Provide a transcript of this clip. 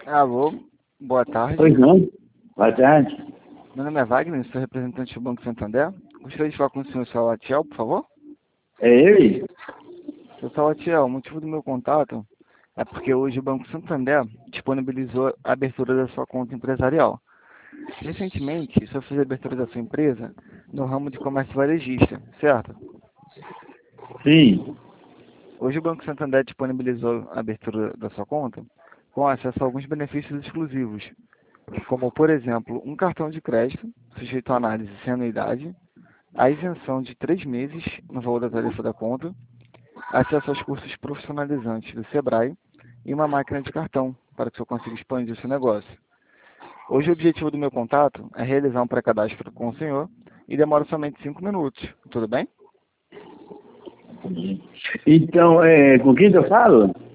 Alô, boa tarde. Pois não? Boa tarde. Meu nome é Wagner, sou representante do Banco Santander. Gostaria de falar com o senhor Salatiel, por favor. É ele? Senhor Salatiel, o motivo do meu contato é porque hoje o Banco Santander disponibilizou a abertura da sua conta empresarial. Recentemente, o senhor fez a abertura da sua empresa no ramo de comércio varejista, certo? Sim. Hoje o Banco Santander disponibilizou a abertura da sua conta com acesso a alguns benefícios exclusivos, como, por exemplo, um cartão de crédito, sujeito a análise sem anuidade, a isenção de 3 meses no valor da tarifa da conta, acesso aos cursos profissionalizantes do Sebrae e uma máquina de cartão para que o senhor consiga expandir o seu negócio. Hoje o objetivo do meu contato é realizar um pré-cadastro com o senhor e demora somente 5 minutos. Tudo bem? Então, com quem eu falo?